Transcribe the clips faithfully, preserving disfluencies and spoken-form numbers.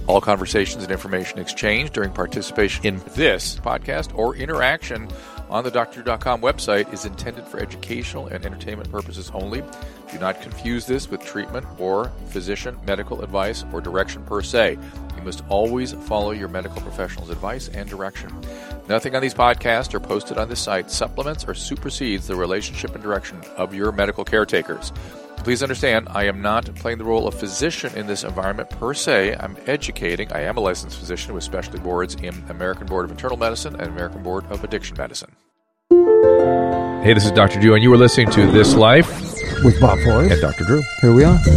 All conversations and information exchanged during participation in this podcast or interaction on the Doctor Drew dot com website is intended for educational and entertainment purposes only. Do not confuse this with treatment or physician medical advice or direction per se. You must always follow your medical professional's advice and direction. Nothing on these podcasts or posted on this site supplements or supersedes the relationship and direction of your medical caretakers. Please understand, I am not playing the role of physician in this environment per se. I'm educating. I am a licensed physician with specialty boards in American Board of Internal Medicine and American Board of Addiction Medicine. Hey, this is Doctor Drew, and you are listening to This Life with Bob Forrest and Doctor Drew. Here we are.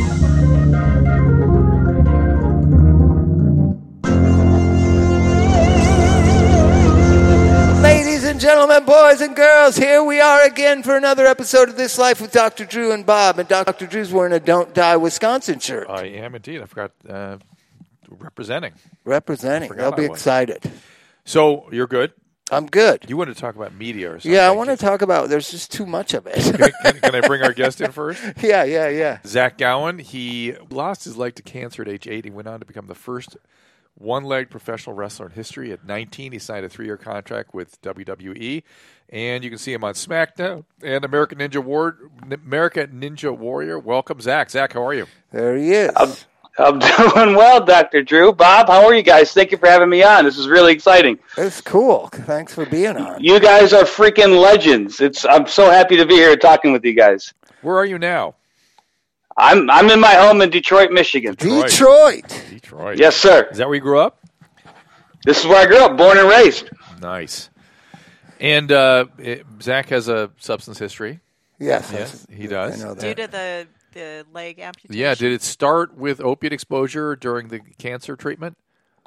Ladies and gentlemen, boys and girls, here we are again for another episode of This Life with Doctor Drew and Bob. And Doctor Drew's wearing a Don't Die Wisconsin shirt. I am indeed. I forgot uh, representing. Representing. They'll be excited. So, you're good? I'm good. You wanted to talk about media or something. Yeah, I want to talk about, there's just too much of it. can, can, can I bring our guest in first? Yeah, yeah, yeah. Zach Gowen, he lost his leg to cancer at age eight. He went on to become the first one-legged professional wrestler in history. At nineteen, he signed a three-year contract with W W E, and you can see him on SmackDown and American Ninja War, American Ninja Warrior. Welcome, Zach. Zach, how are you? There he is. I'm, I'm doing well, Doctor Drew. Bob, how are you guys? Thank you for having me on. This is really exciting. It's cool. Thanks for being on. You guys are freaking legends. It's I'm so happy to be here talking with you guys. Where are you now? I'm I'm in my home in Detroit, Michigan. Detroit. Detroit. Detroit. Yes, sir. Is that where you grew up? This is where I grew up, born and raised. Nice. And uh, it, Zach has a substance history. Yes. Yes, he does. I know that. Due to the, the leg amputation. Yeah, did it start with opiate exposure during the cancer treatment?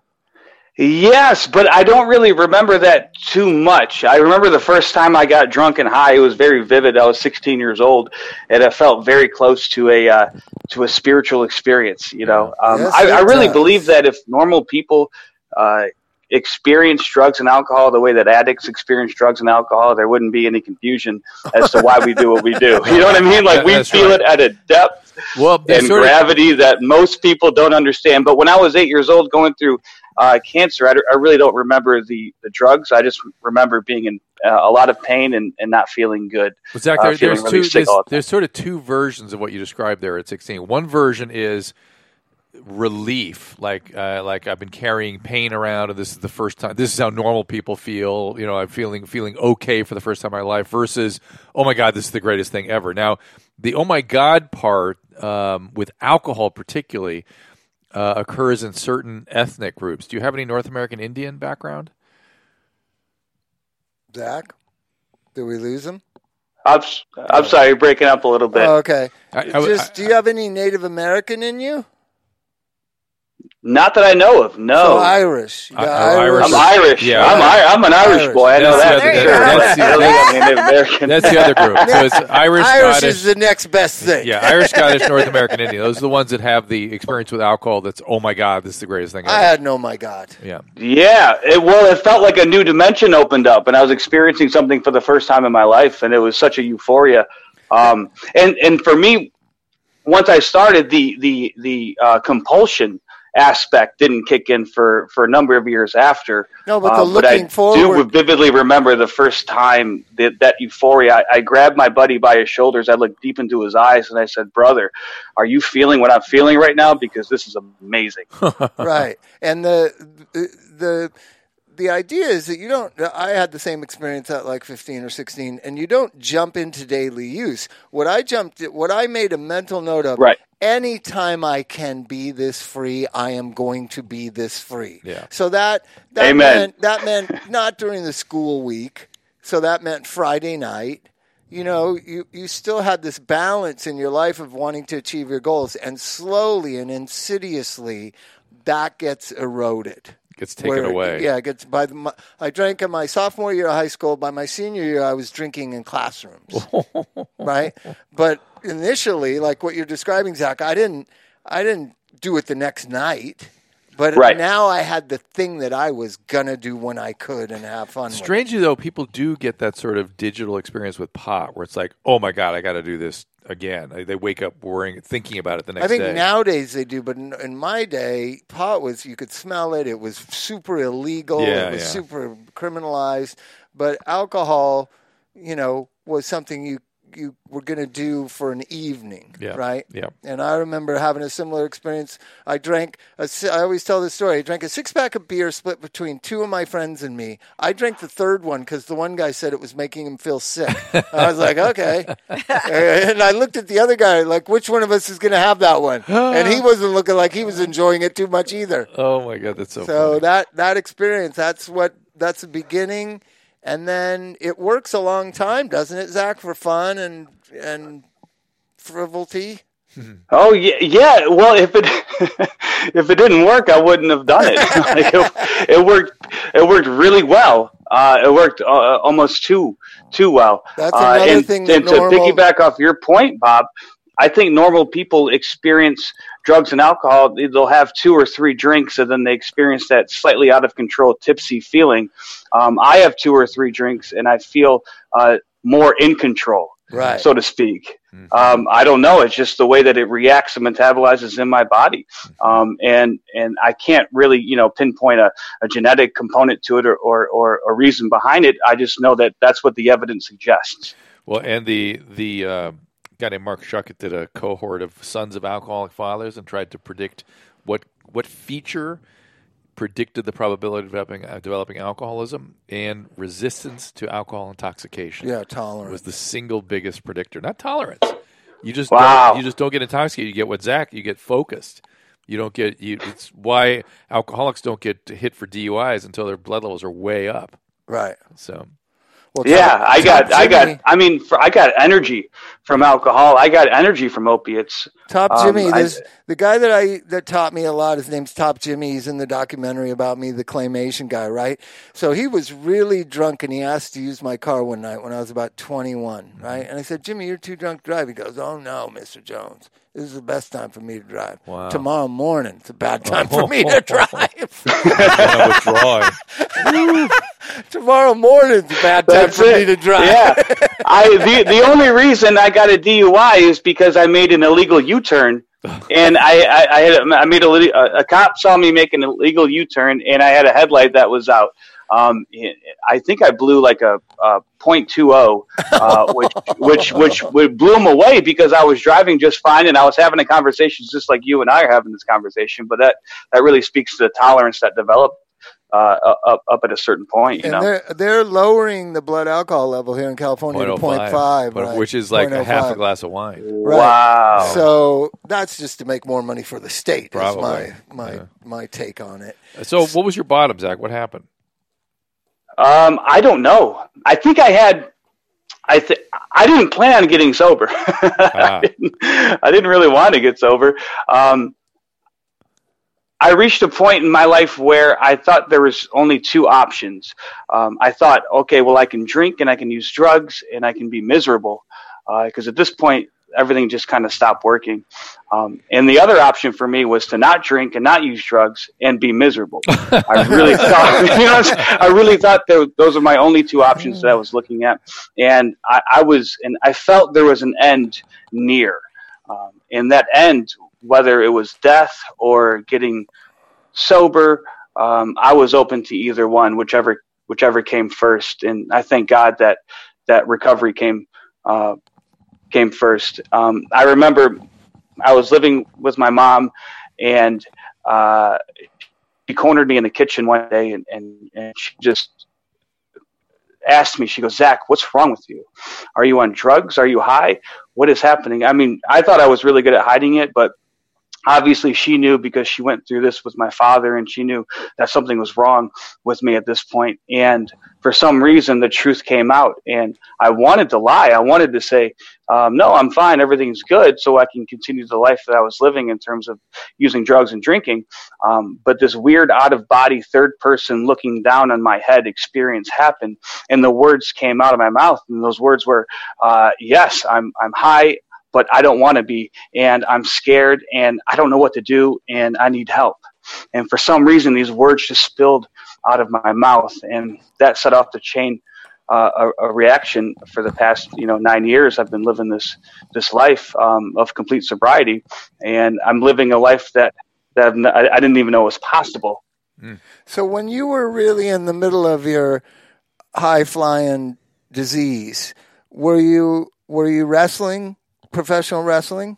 Yes, but I don't really remember that too much. I remember the first time I got drunk and high. It was very vivid. I was sixteen years old, and it felt very close to a uh, to a spiritual experience. You know, um, Yes, I, it I really does. believe that if normal people uh, experience drugs and alcohol the way that addicts experience drugs and alcohol, there wouldn't be any confusion as to why we do what we do. You know what I mean? Like we That's feel right. it at a depth Well, and sort of- gravity that most people don't understand. But when I was eight years old going through uh, cancer, I, I really don't remember the, the drugs. I just remember being in uh, a lot of pain and, and not feeling good. Well, Zach, uh, there, feeling there's, really two, sick there's, all the time. there's sort of two versions of what you described there at sixteen. One version is relief, like uh, like I've been carrying pain around, and this is the first time. This is how normal people feel. You know, I'm feeling feeling okay for the first time in my life. Versus, oh my God, this is the greatest thing ever. Now, the oh my God part um, with alcohol, particularly, uh, occurs in certain ethnic groups. Do you have any North American Indian background? Zach, did we lose him? I'm, s- I'm sorry, you're breaking up a little bit. Oh, okay. I- I- Just, I- do you have any Native American in you? Not that I know of, So no. Irish. You got I- oh, Irish. I'm Irish. Yeah. I'm, I, I'm an Irish, Irish. boy. I know That's that. the for other- sure. that's the I other- don't think I'm Native American. That's the other group. So it's Irish, Irish Scottish. is the next best thing. Yeah, Irish, Scottish, North American Indian. Those are the ones that have the experience with alcohol that's, oh my God, this is the greatest thing ever. I had no, my God. yeah. Yeah, it, well, it felt like a new dimension opened up, and I was experiencing something for the first time in my life, and it was such a euphoria. Um, and and for me, once I started, the the the uh, compulsion aspect didn't kick in for, for a number of years after. No, but the Uh, looking I forward. do vividly remember the first time that, that euphoria. I, I grabbed my buddy by his shoulders. I looked deep into his eyes, and I said, "Brother, are you feeling what I'm feeling right now? Because this is amazing." Right. And the the the idea is that you don't I had the same experience at like fifteen or sixteen, and you don't jump into daily use. What I jumped what I made a mental note of, Right. anytime I can be this free, I am going to be this free. Yeah. So that that Amen. meant that meant not during the school week. So that meant Friday night. You know, you, you still had this balance in your life of wanting to achieve your goals, and slowly and insidiously that gets eroded. Gets taken Where- away. Yeah, it gets by the, my, I drank in my sophomore year of high school. By my senior year, I was drinking in classrooms, right? But initially, like what you're describing, Zach, I didn't, I didn't do it the next night. But Right. now I had the thing that I was gonna do when I could and have fun. with. Strangely, though, people do get that sort of digital experience with pot, where it's like, "Oh my God, I got to do this. again. They wake up worrying, thinking about it the next I think day. nowadays they do, but in, in my day, pot was, you could smell it. It was super illegal. Yeah, it was yeah. super criminalized. But alcohol, you know, was something you you were going to do for an evening, Yeah, right? yeah. And I remember having a similar experience. I drank, a, si- I always tell this story, I drank a six-pack of beer split between two of my friends and me. I drank the third one because the one guy said it was making him feel sick. I was like, okay. And I looked at the other guy, like, which one of us is going to have that one? And he wasn't looking like he was enjoying it too much either. Oh, my God, that's so, So funny. that, that experience, that's what, that's the beginning. And then it works a long time, doesn't it, Zach, for fun and and frivolity? Oh yeah, yeah. Well, if it if it didn't work, I wouldn't have done it. Like it, it worked. It worked really well. Uh, it worked uh, almost too too well. That's uh, another and, thing that and normal... to piggyback off your point, Bob, I think normal people experience drugs and alcohol. They'll have two or three drinks, and then they experience that slightly out of control, tipsy feeling. Um, I have two or three drinks, and I feel uh, more in control, right, so to speak. Mm-hmm. Um, I don't know. It's just the way that it reacts and metabolizes in my body, um, and and I can't really, you know, pinpoint a, a genetic component to it or, or or a reason behind it. I just know that that's what the evidence suggests. Well, and the the uh, guy named Mark Shuckett did a cohort of sons of alcoholic fathers and tried to predict what what feature predicted the probability of developing, uh, developing alcoholism, and resistance to alcohol intoxication. Yeah, tolerance was the single biggest predictor. Not tolerance. You just wow. don't, you just don't get intoxicated. You get what Zach. You get focused. You don't get you. It's why alcoholics don't get hit for D U Is until their blood levels are way up. Right. So. Well, yeah, top, I got, top I got, Jimmy, I mean, for, I got energy from alcohol. I got energy from opiates. Top Um, Jimmy, I- there's the guy that I that taught me a lot. His name's Top Jimmy. He's in the documentary about me, the claymation guy, right? So he was really drunk, and he asked to use my car one night when I was about twenty-one, right? And I said, Jimmy, you're too drunk to drive. He goes, oh no, Mister Jones. This is the best time for me to drive. Wow. Tomorrow morning, it's a bad time for me to drive. I'm withdrawing. Tomorrow morning, it's a bad time That's for it. me to drive. Yeah, I the the only reason I got a D U I is because I made an illegal U-turn, and I I, I had a, I made a, a a cop saw me make an illegal U-turn, and I had a headlight that was out. Um, I think I blew like a, a point two oh, uh, which which which which blew him away because I was driving just fine and I was having a conversation just like you and I are having this conversation. But that that really speaks to the tolerance that developed uh, up up at a certain point. You and know, they're they're lowering the blood alcohol level here in California to point five, but- right? which is like a half a point oh five. glass of wine. Right. Wow. So that's just to make more money for the state. Probably. Is my my Yeah. my take on it. So, what was your bottom, Zach? What happened? Um, I don't know. I think I had. I th- I didn't plan on getting sober. Ah. I, didn't, I didn't really want to get sober. Um, I reached a point in my life where I thought there was only two options. Um, I thought, okay, well, I can drink and I can use drugs and I can be miserable, because uh, at this point, everything just kind of stopped working. Um, and the other option for me was to not drink and not use drugs and be miserable. I really thought, you know, I really thought that those are my only two options that I was looking at. And I, I was, and I felt there was an end near. Um, and that end, whether it was death or getting sober, um, I was open to either one, whichever, whichever came first. And I thank God that that recovery came, uh, came first. Um, I remember I was living with my mom, and uh, she cornered me in the kitchen one day, and, and, and she just asked me, she goes, Zach, what's wrong with you? Are you on drugs? Are you high? What is happening? I mean, I thought I was really good at hiding it, but obviously she knew because she went through this with my father, and she knew that something was wrong with me at this point. And for some reason, the truth came out, and I wanted to lie. I wanted to say, um, no, I'm fine. Everything's good. So I can continue the life that I was living in terms of using drugs and drinking. Um, but this weird out of body third person looking down on my head experience happened. And the words came out of my mouth. And those words were, uh, yes, I'm, I'm high, but I don't want to be, and I'm scared, and I don't know what to do, and I need help. And for some reason, these words just spilled out of my mouth, and that set off the chain uh, a, a reaction for the past, you know, nine years. I've been living this this life um, of complete sobriety, and I'm living a life that that I, I didn't even know was possible. So when you were really in the middle of your high flying disease, were you were you wrestling, professional wrestling?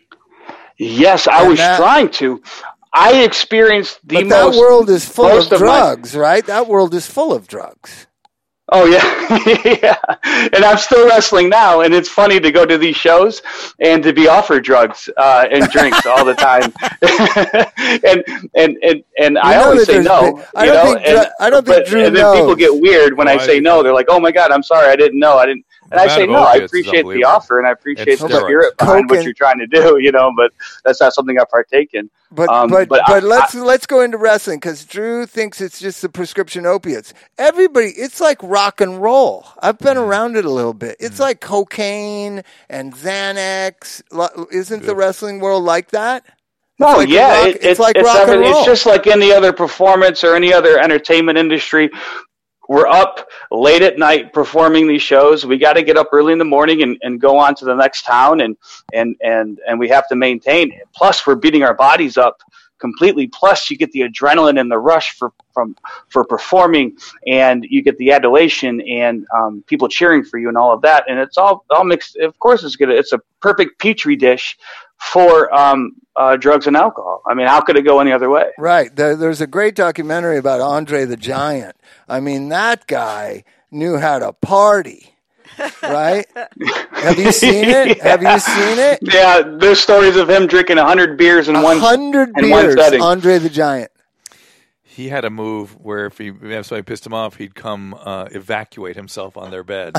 Yes, I And was that- trying to. I experienced the But that most. world is full most of of my- drugs, right? That world is full of drugs. Oh yeah, yeah. And I'm still wrestling now, and it's funny to go to these shows and to be offered drugs uh, and drinks all the time. and and and and I know always that say there's no. big- I you don't know, think Dr- and, I don't think but, Drew and then people knows. get weird when I Why say is no. it- They're like, "Oh my God, I'm sorry, I didn't know. I didn't." And I amount say of no. I opiates is appreciate the unbelievable. offer, and I appreciate And the spirit steroids. behind what Coke you're trying to do. You know, but that's not something I partake in. But Um, but but but, I- let's let's go into wrestling because Drew thinks it's just the prescription opiates. Everybody, it's like rock and roll. I've been around it a little bit. It's like cocaine and Xanax. Lo- Isn't the wrestling world like that? It's No, like yeah, rock- it, it's it's like it's, rock and everything- roll. it's just like any other performance or any other entertainment industry. We're up late at night performing these shows. We got to get up early in the morning and, and go on to the next town, and and and and we have to maintain. Plus, we're beating our bodies up completely. Plus, you get the adrenaline and the rush for from for performing, and you get the adulation and um, people cheering for you and all of that. And it's all all mixed. Of course, it's good. It's a perfect petri dish for um, uh, drugs and alcohol. I mean, how could it go any other way? Right. There, there's a great documentary about Andre the Giant. I mean, that guy knew how to party. Right? Have you seen it? Yeah. Have you seen it? Yeah, there's stories of him drinking a hundred beers in A one hundred in one beers, setting. Andre the Giant. He had a move where if he if somebody pissed him off, he'd come uh, evacuate himself on their bed.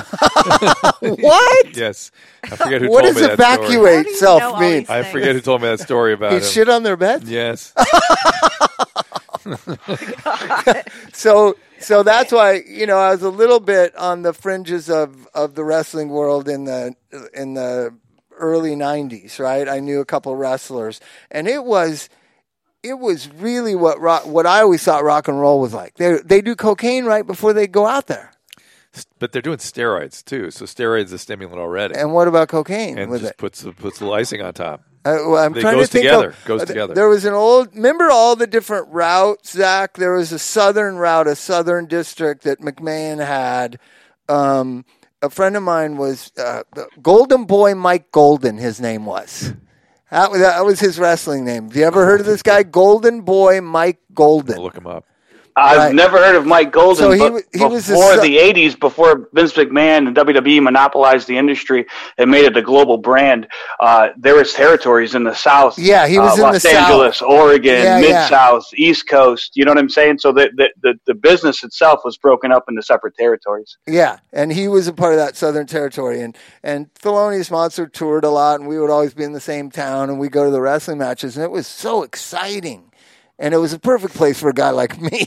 What? Yes, I forget who What told does me that story. evacuate How do you self know all mean? these I things? forget who told me that story about He him. shit on their bed? Yes, So so that's why, you know, I was a little bit on the fringes of, of the wrestling world in the in the early nineties, right? I knew a couple wrestlers, and it was it was really what rock, what I always thought rock and roll was like. They they do cocaine right before they go out there. but they're doing steroids too. So steroids is a stimulant already, And what about cocaine and with just it? puts puts a little icing on top. Uh, well, I'm It trying goes to think together. Of, Goes uh, together. There was an old. Remember all the different routes, Zach. There was a southern route, a southern district that McMahon had. Um, a friend of mine was uh, the Golden Boy Mike Golden. His name was. That, was- that was his wrestling name. Have you ever heard of this guy, Golden Boy Mike Golden? I'll look him up. I've Right. never heard of Mike Golden, So he but wa- he was a before su- the eighties, before Vince McMahon and W W E monopolized the industry and made it a global brand, uh, there was territories in the South. Yeah, he was uh, in Los the Angeles, South. Oregon, Yeah, yeah. Mid-South, East Coast. You know what I'm saying? So the, the, the, the business itself was broken up into separate territories. Yeah, and he was a part of that Southern Territory, and and Thelonious Monster toured a lot, and we would always be in the same town, and we go to the wrestling matches, and it was so exciting, and it was a perfect place for a guy like me.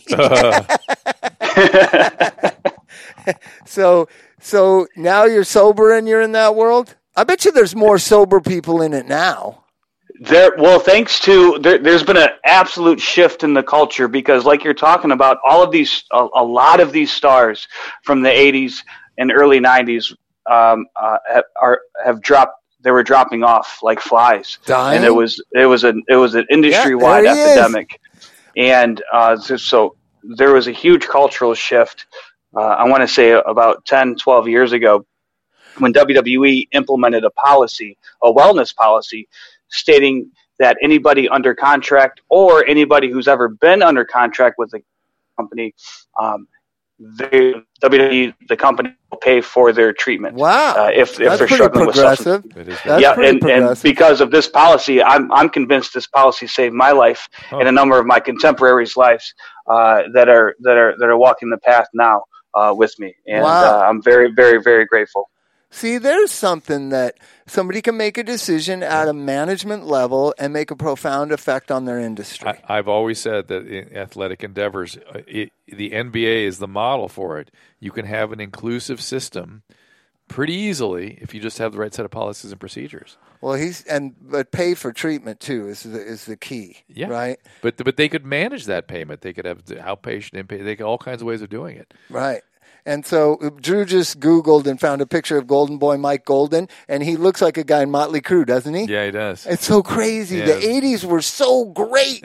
so so now you're sober and you're in that world. I bet you there's more sober people in it now. There, well, thanks to there, there's been an absolute shift in the culture because, like you're talking about, all of these, a, a lot of these stars from the eighties and early nineties um, uh, have, are have dropped. They were dropping off like flies, Dying? and it was it was an it was an industry wide Yeah, there he is. epidemic, and uh, so, so there was a huge cultural shift. Uh, I want to say about ten, twelve years ago, when W W E implemented a policy, a wellness policy, stating that anybody under contract or anybody who's ever been under contract with the company, um, the W W E, the company will pay for their treatment. Wow, Uh, if if that's they're pretty struggling with progressive. substance. It is. That's yeah, pretty and, and progressive. because of this policy, I'm I'm convinced this policy saved my life Oh. and a number of my contemporaries' lives uh, that are that are that are walking the path now uh, with me, and Wow. uh, I'm very very very grateful. See, there's something that somebody can make a decision at a management level and make a profound effect on their industry. I, I've always said that in athletic endeavors, uh, it, the N B A is the model for it. You can have an inclusive system pretty easily if you just have the right set of policies and procedures. Well, he's and but pay for treatment too is the is the key. Yeah, right. But but they could manage that payment. They could have the outpatient, inpatient. They could all kinds of ways of doing it. Right. And so Drew just Googled and found a picture of Golden Boy Mike Golden, and he looks like a guy in Motley Crue, doesn't he? Yeah, he does. It's so crazy. Yeah. The eighties were so great.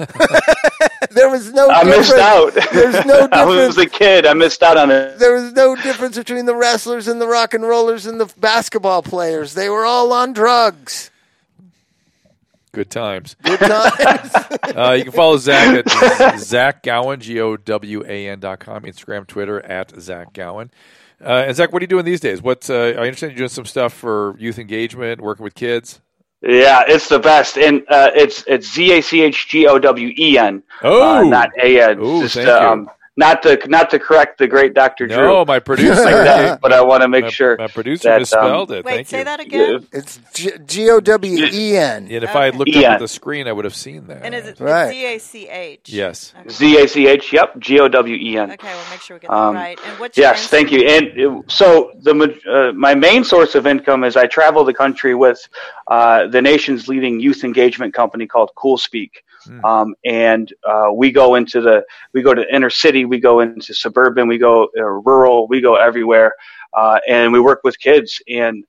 There was no I difference. missed out. There's no I difference. was a kid. I missed out on it. There was no difference between the wrestlers and the rock and rollers and the basketball players. They were all on drugs. Good times. Good times. uh, you can follow Zach at Zach Gowan, G O W A N dot com, Instagram, Twitter, at Zach Gowan. Uh, and Zach, what are you doing these days? What uh, I understand you're doing some stuff for youth engagement, working with kids. Yeah, it's the best, and uh, it's it's Z A C H G O W E N, Oh, uh, not A N. Ooh, Just, thank um, you. Not to not to correct the great Doctor Drew. No, my producer, like that, but I want to make my, sure my producer that, misspelled um, it. Wait, Thank say you. that again. It's G O W E N. And if I had Okay. looked E N. up at the screen, I would have seen that. And is it Right. Z A C H? Yes. Okay. Z A C H. Yep, G O W E N. Okay, we'll make sure we get that Um, right. And what's your Yes, thank you. And it, so the ma- uh, my main source of income is I travel the country with uh, the nation's leading youth engagement company called CoolSpeak. Mm. Um, and uh, we go into the we go to inner city, we go into suburban, we go uh, rural, we go everywhere, uh, and we work with kids. And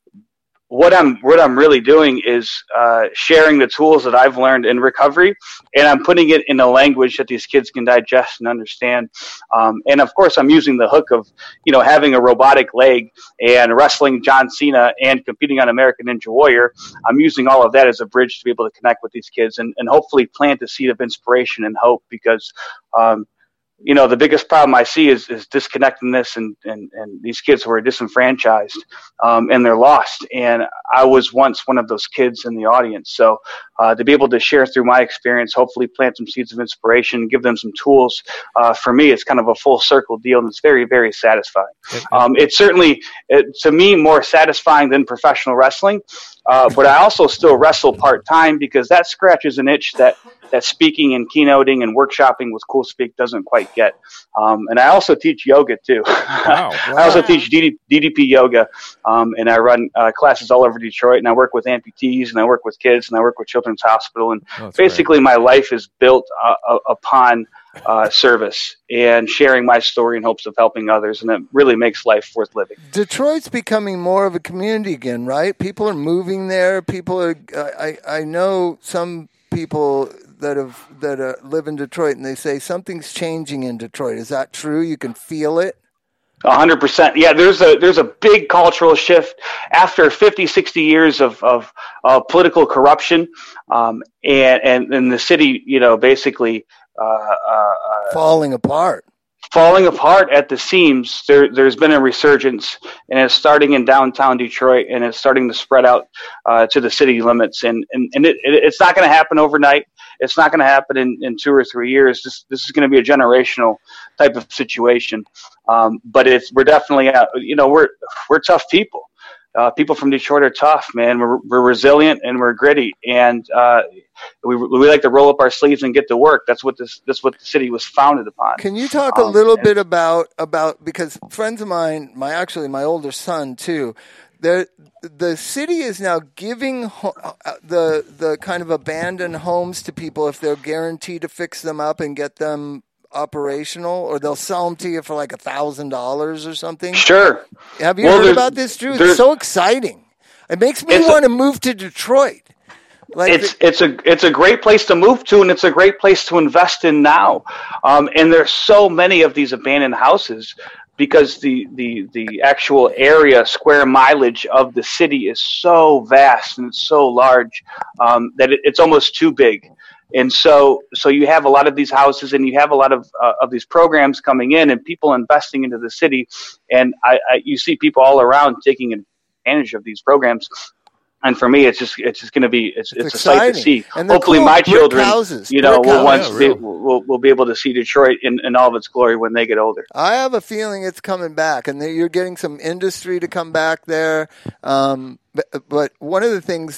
what I'm what I'm really doing is uh, sharing the tools that I've learned in recovery, and I'm putting it in a language that these kids can digest and understand. Um, and of course, I'm using the hook of you know having a robotic leg and wrestling John Cena and competing on American Ninja Warrior. I'm using all of that as a bridge to be able to connect with these kids and, and hopefully plant a seed of inspiration and hope because. Um, You know, the biggest problem I see is, is disconnectedness and, and, and these kids who are disenfranchised um, and they're lost. And I was once one of those kids in the audience. So uh, to be able to share through my experience, hopefully plant some seeds of inspiration, give them some tools, uh, for me, it's kind of a full circle deal and it's very, very satisfying. Um, it's certainly, it, to me, more satisfying than professional wrestling. Uh, but I also still wrestle part-time because that scratches an itch that, that speaking and keynoting and workshopping with CoolSpeak doesn't quite get. Um, and I also teach yoga too. Wow. I also teach D D P yoga, um, and I run uh, classes all over Detroit, and I work with amputees, and I work with kids, and I work with Children's Hospital. And Oh, that's basically my life is built uh, uh, upon uh, service and sharing my story in hopes of helping others, and it really makes life worth living. Detroit's becoming more of a community again, right? People are moving there. People are. I I know some people that have that uh, live in Detroit, and they say something's changing in Detroit. Is that true? You can feel it. A hundred percent. Yeah, there's a there's a big cultural shift after fifty, sixty years of of uh, political corruption, um, and, and and the city, you know, basically uh, uh, Falling apart. falling apart at the seams. There there's been a resurgence, and it's starting in downtown Detroit, and it's starting to spread out uh, to the city limits. And and, and it, it, it's not going to happen overnight. It's not going to happen in, in two or three years. This this is going to be a generational type of situation. Um, but it's we're definitely uh, you know we're we're tough people. Uh, people from Detroit are tough, man. We're we're resilient and we're gritty, and uh, we we like to roll up our sleeves and get to work. That's what this that's what the city was founded upon. Can you talk a Um, little and- bit about about because friends of mine, my actually my older son too, the the city is now giving ho- uh, the the kind of abandoned homes to people if they're guaranteed to fix them up and get them operational, or they'll sell them to you for like a thousand dollars or something. Sure. Have you Well, heard there's- about this, Drew? It's there's- so exciting. It makes me It's a- want to move to Detroit. Like It's the- it's a it's a great place to move to, and it's a great place to invest in now. Um, and there's so many of these abandoned houses because the the the actual area square mileage of the city is so vast and it's so large um, that it, it's almost too big. And so so you have a lot of these houses, and you have a lot of uh, of these programs coming in, and people investing into the city. And I, I you see people all around taking advantage of these programs. And for me, it's just it's just going to be it's it's, It's a sight to exciting. see. And they're Hopefully, cool my brick children, houses, you know, brick will houses. once Yeah, be, real. will will be able to see Detroit in, in all of its glory when they get older. I have a feeling it's coming back, and that you're getting some industry to come back there. Um, but, but one of the things that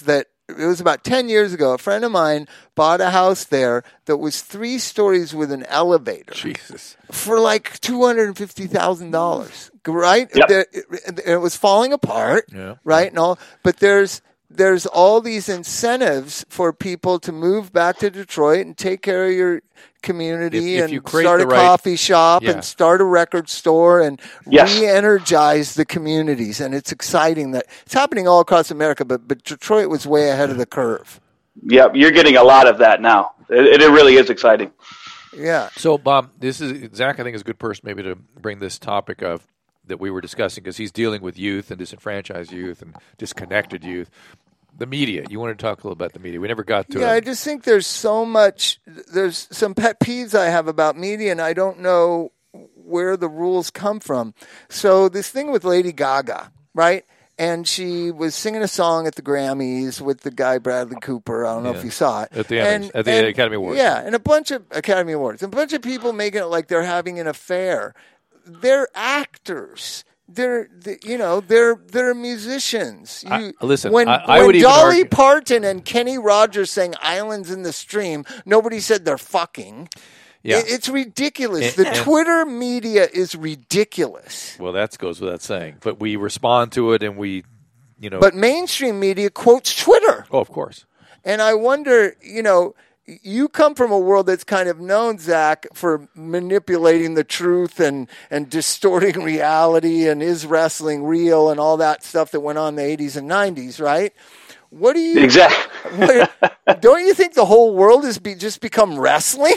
it was about ten years ago. A friend of mine bought a house there that was three stories with an elevator. Jesus. For like two hundred fifty thousand dollars, right? Yep. There- It, it was falling apart, Yeah. right? And all, but there's there's all these incentives for people to move back to Detroit and take care of your community If- if and you create start a the right- coffee shop Yeah. and start a record store and Yes. re-energize the communities. And it's exciting that it's happening all across America, but but Detroit was way ahead of the curve. Yep, you're getting a lot of that now. It, it really is exciting. Yeah. So, Bob, this is Zach. I think is a good person maybe to bring this topic of that we were discussing because he's dealing with youth and disenfranchised youth and disconnected youth. The media. You want to talk a little about the media? We never got to Yeah, it. I just think there's so much. There's some pet peeves I have about media, and I don't know where the rules come from. So this thing with Lady Gaga, right? And she was singing a song at the Grammys with the guy Bradley Cooper. I don't know Yeah. if you saw it. At the Emmys, at the Academy Awards. Yeah, and a bunch of Academy Awards. And a bunch of people making it like they're having an affair. They're actors. They're, they, you know, they're they're musicians. You, I- listen, when, I- I when would even Dolly argue- Parton and Kenny Rogers sang "Islands in the Stream," nobody said they're fucking. Yeah. It- it's ridiculous. And- the and- Twitter media is ridiculous. Well, that goes without saying. But we respond to it and we, you know. But mainstream media quotes Twitter. oh, of course. And I wonder, you know, you come from a world that's kind of known, Zach, for manipulating the truth and, and distorting reality and is wrestling real and all that stuff that went on in the eighties and nineties, right? What do you Exactly. what- don't you think the whole world has be, just become wrestling?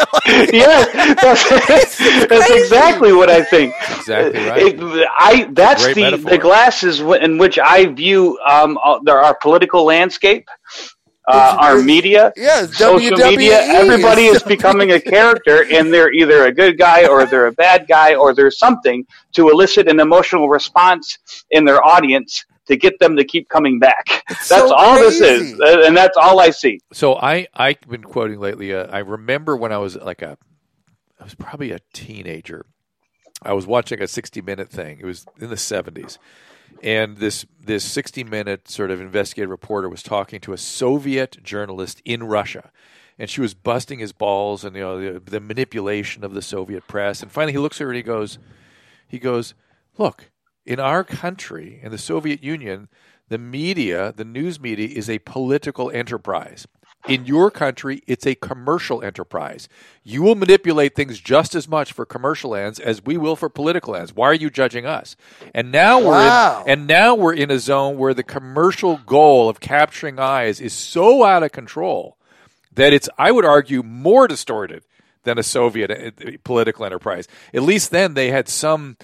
Yeah, that's, that's exactly what I think. Exactly right. It- I that's Great the metaphor. the glasses w- in which I view um, uh, there our political landscape, uh, our media, Yes, social W W E. media. Everybody is becoming a character, and they're either a good guy or they're a bad guy, or there's something to elicit an emotional response in their audience to get them to keep coming back. That's so all crazy. this is, uh, and that's all I see. So I, I've been quoting lately. Uh, I remember when I was like a, I was probably a teenager. I was watching a sixty minute thing. It was in the seventies. And this this sixty minute sort of investigative reporter was talking to a Soviet journalist in Russia. And she was busting his balls and, you know, the, the manipulation of the Soviet press. And finally he looks at her and he goes, he goes, look, in our country, in the Soviet Union, the media, the news media, is a political enterprise. In your country, it's a commercial enterprise. You will manipulate things just as much for commercial ends as we will for political ends. Why are you judging us? And now we're Wow. in, and now we're in a zone where the commercial goal of capturing eyes is so out of control that it's, I would argue, more distorted than a Soviet uh, political enterprise. At least then they had some,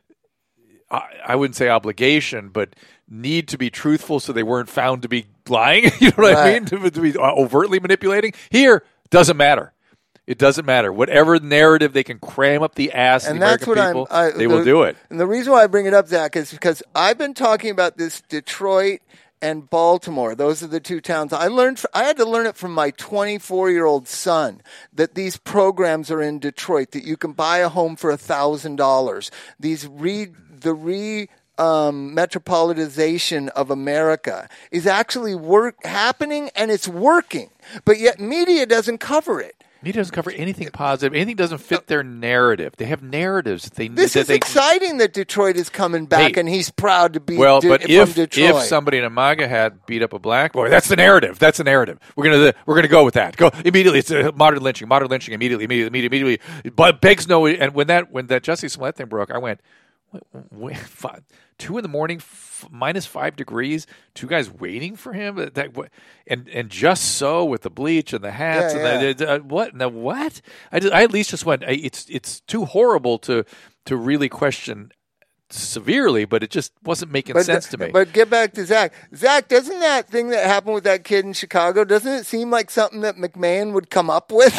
I, I wouldn't say obligation, but need to be truthful so they weren't found to be lying. You know what I Right. mean? To, to be overtly manipulating. Here, doesn't matter. It doesn't matter. Whatever narrative they can cram up the ass of And the that's American what people, I'm. I, they the, will do it. And the reason why I bring it up, Zach, is because I've been talking about this Detroit and Baltimore. Those are the two towns. I learned. fr- I had to learn it from my twenty-four year old son that these programs are in Detroit. That you can buy a home for a thousand dollars. These re the re. Um, metropolitization of America is actually work happening and it's working, but yet media doesn't cover it. Media doesn't cover anything positive. Anything doesn't fit their narrative. They have narratives. They This that is they, exciting that Detroit is coming back, Hey. and he's proud to be Well, de- but from if Detroit. if somebody in a MAGA hat beat up a black boy, that's the narrative. That's the narrative. We're gonna we're gonna go with that. Go immediately. It's a modern lynching. Modern lynching. Immediately. Immediately. Immediately. Immediately. But begs no. And when that when that Jussie Smollett thing broke, I went, wait, wait, five, two in the morning, f- minus five degrees. Two guys waiting for him. That and and just so with the bleach and the hats Yeah, and the, uh, what? Now what? I just, I at least just went. I, it's it's too horrible to to really question severely, but it just wasn't making but, sense to me. But get back to Zach. Zach, doesn't that thing that happened with that kid in Chicago, doesn't it seem like something that McMahon would come up with?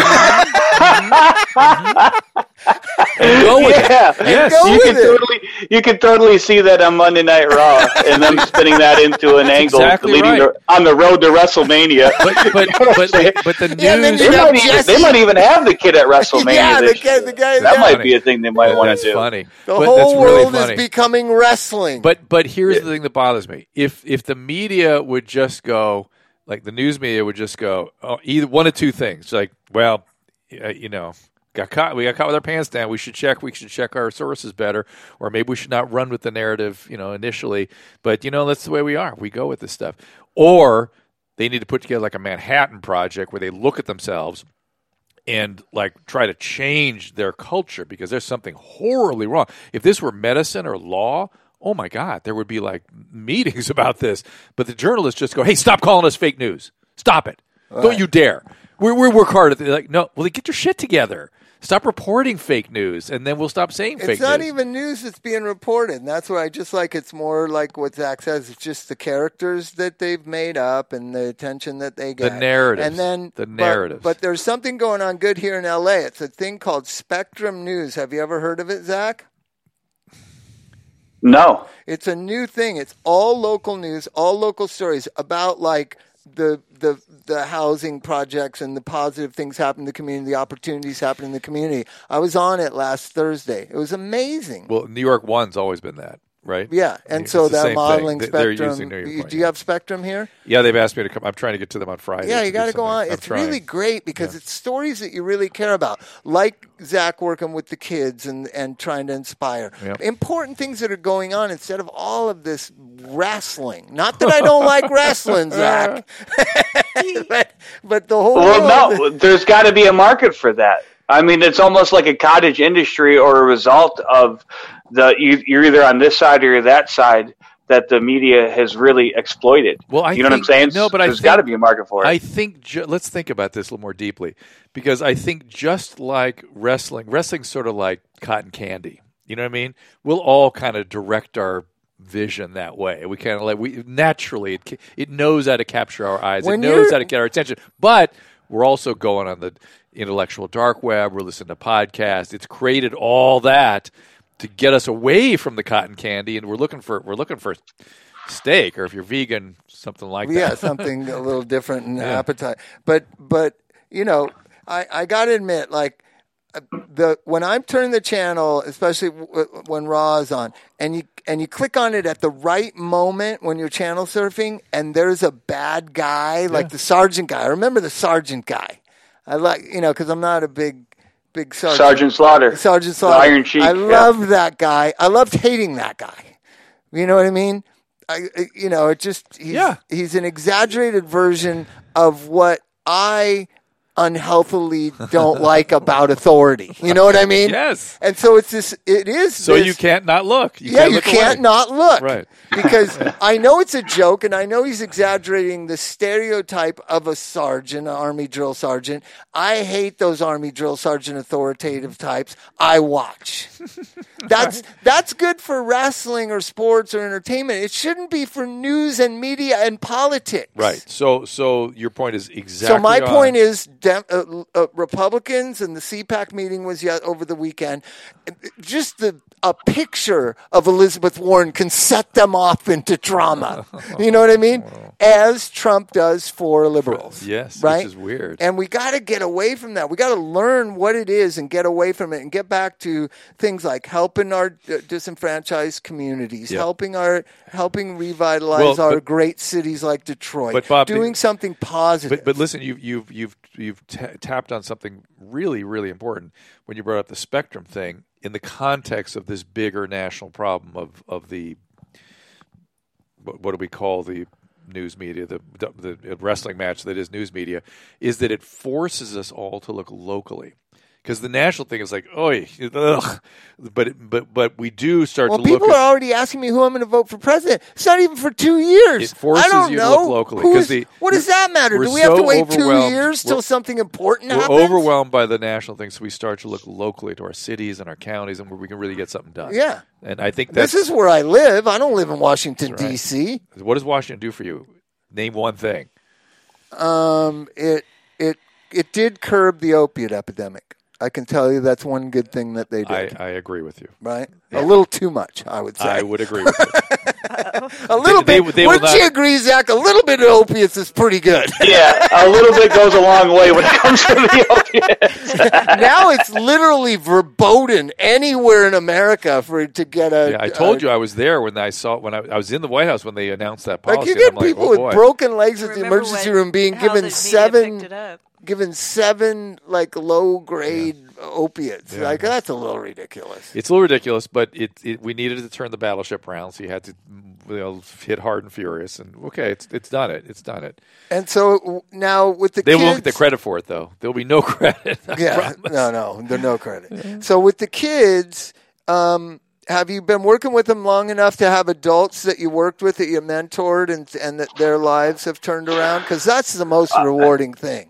Go with it. Yeah, Yes. Go you with can it. totally you can totally see that on Monday Night Raw, and them spinning that into an angle exactly leading right. to, on the road to WrestleMania. But but but, but, but the Yeah, and then news. you they, have might even, Jesse- they might even have the kid at WrestleMania. yeah, the this guy, year. the guy, that yeah. might be a thing they might want That's to do. funny. The but whole that's really world funny. is becoming wrestling. But but here's the thing that bothers me. If if the media would just go, like the news media would just go, oh, either one of two things. Like, well, uh, you know, got caught. We got caught with our pants down. We should check. We should check our sources better, or maybe we should not run with the narrative, you know, initially. But you know, that's the way we are. We go with this stuff. Or they need to put together like a Manhattan Project where they look at themselves and like try to change their culture because there's something horribly wrong. If this were medicine or law, oh my God, there would be like meetings about this. But the journalists just go, hey, stop calling us fake news. Stop it. Right. Don't you dare. We we work hard at it. Like, no, well, get your shit together. Stop reporting fake news, and then we'll stop saying fake news. It's not even news that's being reported. And that's why I just like it's more like what Zach says. It's just the characters that they've made up and the attention that they get. The narratives. And then, the narratives. But, but there's something going on good here in L A. It's a thing called Spectrum News. Have you ever heard of it, Zach? No. It's a new thing. It's all local news, all local stories about like the the the housing projects and the positive things happen in the community, the opportunities happen in the community. I was on it last Thursday. It was amazing. Well, New York One's always been that, right? Yeah, and it's so the that modeling thing. Spectrum. They're using New York you, One, do you yeah. have Spectrum here? Yeah, they've asked me to come. I'm trying to get to them on Friday. Yeah, you got to go on. I'm It's trying. really great because Yeah. it's stories that you really care about, like Zach working with the kids and, and trying to inspire. Yep. Important things that are going on instead of all of this wrestling. Not that I don't like wrestling, Zach, but, but the whole Well, world- no, there's got to be a market for that. I mean, it's almost like a cottage industry or a result of the you, you're either on this side or you're that side that the media has really exploited. Well, I you know think, what I'm saying? No, but I there's think, got to be a market for it. I think. Ju- let's think about this a little more deeply, because I think just like wrestling, wrestling's sort of like cotton candy. You know what I mean? We'll all kind of direct our vision that way. We kind of like we naturally it it knows how to capture our eyes. When it knows you're- how to get our attention. But we're also going on the intellectual dark web. We're listening to podcasts. It's created all that to get us away from the cotton candy, and we're looking for we're looking for steak, or if you're vegan, something like that. Yeah, something a little different in Yeah. appetite. But but you know, I, I got to admit, like uh, the when I'm turning the channel, especially w- when Raw is on, and you and you click on it at the right moment when you're channel surfing, and there's a bad guy like the sergeant guy. I remember the sergeant guy. I like you know because I'm not a big. Big Sergeant, Sergeant Slaughter. Sergeant The Slaughter. Iron Sheik, I yeah. love that guy. I loved hating that guy. You know what I mean? I, I- you know, it just he's, Yeah. he's an exaggerated version of what I unhealthily don't like about authority. You know what I mean? Yes. And so it's this. It is. So this, you can't not look. You yeah, can't you look can't away. not look. Right. Because I know it's a joke, and I know he's exaggerating the stereotype of a sergeant, an Army drill sergeant. I hate those Army drill sergeant authoritative types. I watch. That's that's good for wrestling or sports or entertainment. It shouldn't be for news and media and politics. Right. So so your point is exactly So my on. point is, Dem- uh, uh, Republicans and the C PAC meeting was yet over the weekend. Just the a picture of Elizabeth Warren can set them off into drama. You know what I mean? As Trump does for liberals. Yes, right? which is weird. And we got to get away from that. We got to learn what it is and get away from it and get back to things like helping our uh, disenfranchised communities, Yeah. helping our helping revitalize Well, our but- great cities like Detroit, But, Bob, doing the- something positive. But but listen, you you've you've you've t- tapped on something really really important when you brought up the Spectrum thing in the context of this bigger national problem of of the what, what do we call the news media, the, the the wrestling match that is news media, is that it forces us all to look locally. Because the national thing is like, oh, ugh. but it- but but we do start well, to look. people at, are already asking me who I'm going to vote for president. It's not even for two years. It forces I don't you to know. look locally, Who 'cause is- the- what does that matter? we're Do we have to so wait two overwhelmed. years till We're- something important We're happens? overwhelmed by the national thing, so we start to look locally to our cities and our counties, and where we can really get something done. Yeah. and I think that's This is where I live. I don't live in Washington, That's right. D C what does Washington do for you? Name one thing. Um, it it it did curb the opiate epidemic. I can tell you that's one good thing that they I, did. I agree with you. Right? A little too much, I would say. I would agree with you. a little They- bit. they- they will Wouldn't not- you agree, Zach? A little bit of opiates is pretty good. Yeah, a little bit goes a long way when it comes to the Now it's literally verboten anywhere in America for to get a. Yeah, I told a, you I was there when I saw when I, I was in the White House when they announced that policy. Like you and get I'm like, people oh, with boy. broken legs at the Remember emergency when- room being how the given media seven, picked it up. given seven like low grade opiates. Yeah. Like that's a little ridiculous. It's a little ridiculous, but it, it we needed to turn the battleship around, so you had to you know, hit hard and furious. And okay, it's it's done it. It's done it. And so w- now with the They kids, won't get the credit for it, though. There'll be no credit. I Yeah, promise. no, no, there's no credit. So with the kids, um, have you been working with them long enough to have adults that you worked with that you mentored and and that their lives have turned around? Because that's the most rewarding thing.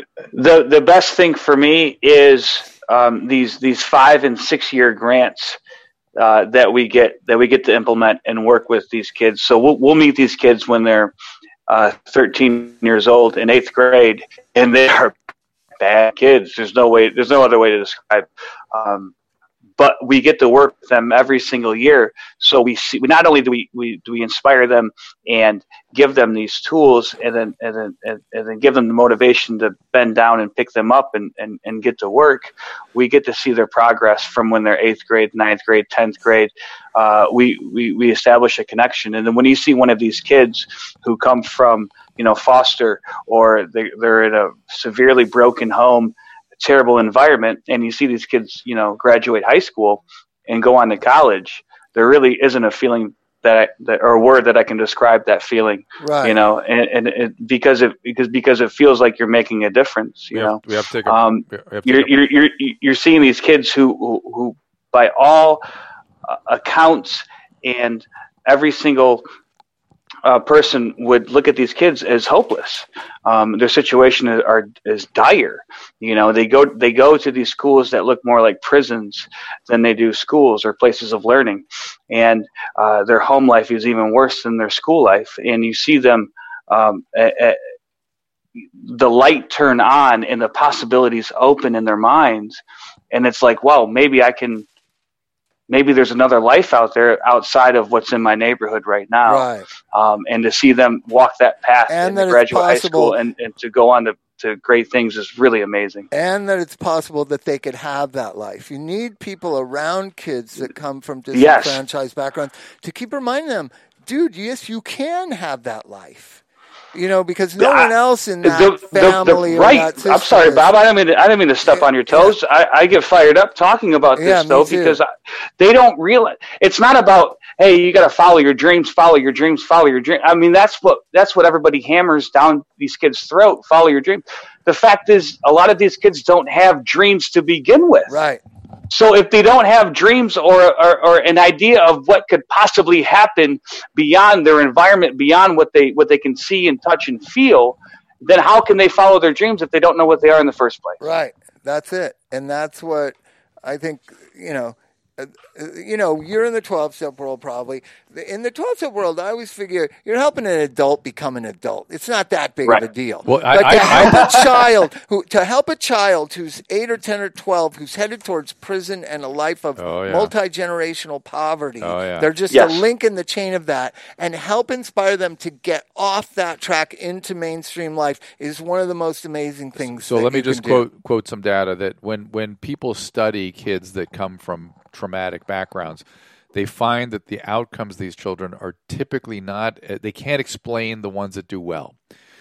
The the best thing for me is um, these these five and six year grants uh, that we get that we get to implement and work with these kids. So we'll we'll meet these kids when they're uh, thirteen years old in eighth grade, and they are bad kids. There's no way. There's no other way to describe. Um, but we get to work with them every single year. So we see, we not only do we, we do we inspire them and give them these tools and then and then and, and then give them the motivation to bend down and pick them up and, and, and get to work. We get to see their progress from when they're eighth grade, ninth grade, tenth grade. Uh, we, we, we establish a connection. And then when you see one of these kids who come from, you know, foster or they, they're in a severely broken home, terrible environment, and you see these kids, you know, graduate high school and go on to college, there really isn't a feeling that, I, that or a word that I can describe that feeling, Right. you know, and, and it, because it because because it feels like you're making a difference, you we know. have, we have to take a, Um, we have to you're, take a- you're you're you're seeing these kids who who, who by all uh, accounts and every single uh, person would look at these kids as hopeless. Um, their situation is, are, is dire. You know, they go they go to these schools that look more like prisons than they do schools or places of learning, and uh, their home life is even worse than their school life. And you see them, um, a, a, the light turn on and the possibilities open in their minds, and it's like, wow, maybe I can. Maybe there's another life out there outside of what's in my neighborhood right now. Right. Um, and to see them walk that path And and that to it's graduate high possible- school and, and to go on to, to great things is really amazing. And that it's possible that they could have that life. You need people around kids that come from Yes. disenfranchised backgrounds to keep reminding them, dude, yes, you can have that life. You know, because no I- one else in that The- the- the- family or right. that system I'm sorry, is- Bob. I didn't mean to, I didn't mean to step Yeah, on your toes. I, I get fired up talking about this Yeah, me though too. because I, they don't realize it's not about, hey, you got to follow your dreams, follow your dreams, follow your dream. I mean, that's what that's what everybody hammers down these kids' throat. Follow your dream. The fact is, a lot of these kids don't have dreams to begin with. Right. So if they don't have dreams or, or, or an idea of what could possibly happen beyond their environment, beyond what they what they can see and touch and feel, then how can they follow their dreams if they don't know what they are in the first place? Right. That's it. And that's what I think, you know, uh, you know, you're in the twelve-step world probably. In the twelve-step world, I always figure you're helping an adult become an adult. It's not that big Right. of a deal. Well, I- but to I- help a child who to help a child who's eight or ten or twelve who's headed towards prison and a life of Oh, yeah. multi-generational poverty. Oh, yeah. They're just Yes. a link in the chain of that, and help inspire them to get off that track into mainstream life is one of the most amazing things. So that let me you just can do. quote quote some data that when when people study kids that come from traumatic backgrounds, they find that the outcomes of these children are typically not. They can't explain the ones that do well,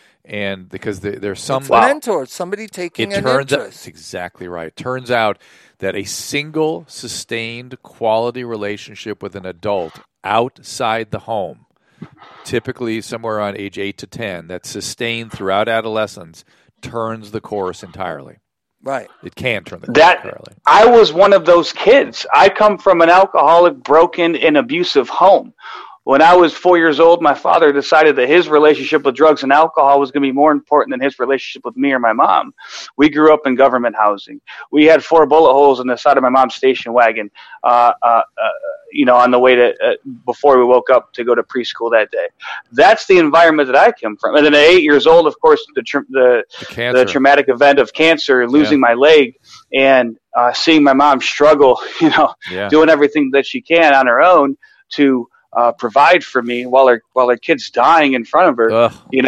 and because there, there's some It's mentors, somebody taking it an turns out interest. that's exactly right. Turns out that a single sustained quality relationship with an adult outside the home, typically somewhere around age eight to ten, that's sustained throughout adolescence, turns the course entirely. Right. It can turn the course That entirely. I was one of those kids. I come from an alcoholic, broken, and abusive home. When I was four years old, my father decided that his relationship with drugs and alcohol was going to be more important than his relationship with me or my mom. We grew up in government housing. We had four bullet holes in the side of my mom's station wagon, uh, uh, uh, you know, on the way to, uh, before we woke up to go to preschool that day. That's the environment that I came from. And then at eight years old, of course, the, tra- the, The cancer. the traumatic event of cancer, losing my leg, and uh, seeing my mom struggle, you know, Yeah. doing everything that she can on her own to uh, provide for me while her while her kid's dying in front of her. Ugh. You know,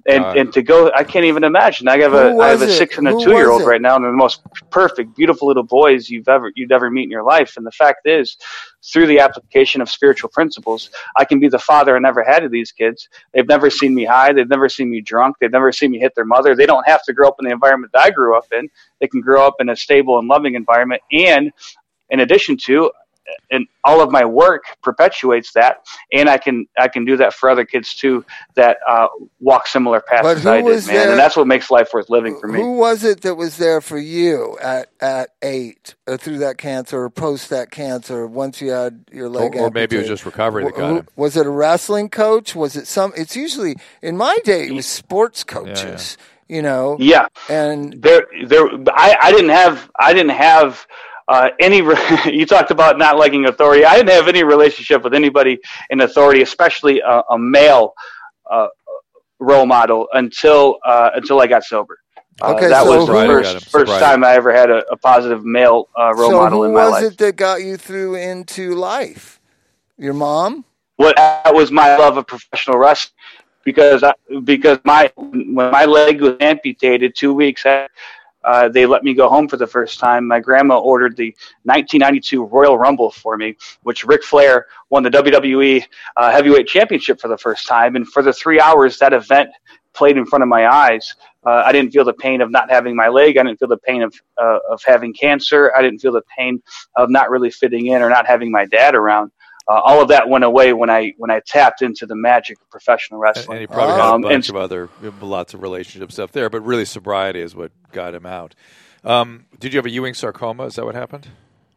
And God. and to go, I can't even imagine. I have Who a I have was a it? six and a Who two year was old it? right now, and they're the most perfect, beautiful little boys you've ever you'd ever meet in your life. And the fact is, through the application of spiritual principles, I can be the father I never had to these kids. They've never seen me high. They've never seen me drunk. They've never seen me hit their mother. They don't have to grow up in the environment that I grew up in. They can grow up in a stable and loving environment. And in addition to, and all of my work perpetuates that, and I can I can do that for other kids too that uh, walk similar paths But as who I did, was man. there- And that's what makes life worth living for me. Who was it that was there for you at, at eight uh, through that cancer or post that cancer once you had your Or, leg or maybe it was amputated? just recovery that got Who- him. Was it a wrestling coach? Was it some? It's usually in my day it was sports coaches. You know, Yeah, and there there I, I didn't have I didn't have uh, any. Re- you talked about not liking authority. I didn't have any relationship with anybody in authority, especially a, a male uh, role model until uh, until I got sober. Uh, Okay, that so was the who- Got him. first first Sobriety. time I ever had a, a positive male uh, role so model who in my was life. it that got you through into life? Your mom? What that was my love of professional wrestling, because I, because my when my leg was amputated two weeks after, uh, they let me go home for the first time. My grandma ordered the nineteen ninety-two Royal Rumble for me, which Ric Flair won the W W E uh, Heavyweight Championship for the first time. And for the three hours that event played in front of my eyes, uh, I didn't feel the pain of not having my leg. I didn't feel the pain of uh, of having cancer. I didn't feel the pain of not really fitting in or not having my dad around. Uh, all of that went away when I when I tapped into the magic of professional And, wrestling. and he probably had a Um, bunch and- of other, lots of relationship stuff there, but really sobriety is what got him out. Um, did you have a Ewing sarcoma? Is that what happened?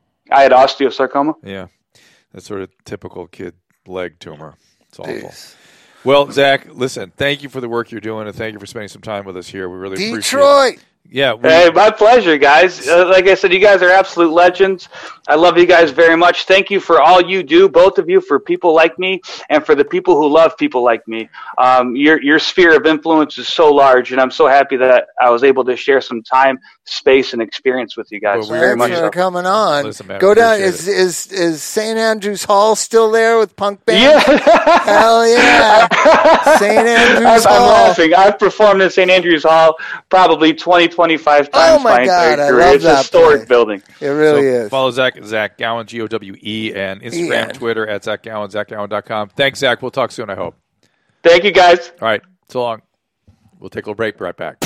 I had osteosarcoma. Yeah. That's sort of typical kid leg tumor. It's awful. Jeez. Well, Zach, listen, thank you for the work you're doing, and thank you for spending some time with us here. We really appreciate it. Detroit. Yeah. We, Hey, my pleasure, guys. Uh, like I said, you guys are absolute legends. I love you guys very much. Thank you for all you do, both of you, for people like me and for the people who love people like me. Um, your your sphere of influence is so large, and I'm so happy that I was able to share some time, space, and experience with you guys. Well, we very Thanks much for so. coming on. Listen, man, Go down. appreciate Is, is is Saint Andrews Hall still there with punk band? Yeah. Hell yeah. Saint Andrews I'm, I'm Hall. laughing. I've performed in Saint Andrews Hall probably twenty, twenty-five times Oh, my my God, entire I career. love It's a that historic place. building. It really so is. Follow Zach, Zach Gowen, G O W E, and Instagram, Ian. Twitter, at Zach Gowen, Zach Gowen dot com. Thanks, Zach. We'll talk soon, I hope. Thank you, guys. All right. So long. We'll take a little break. Be right back.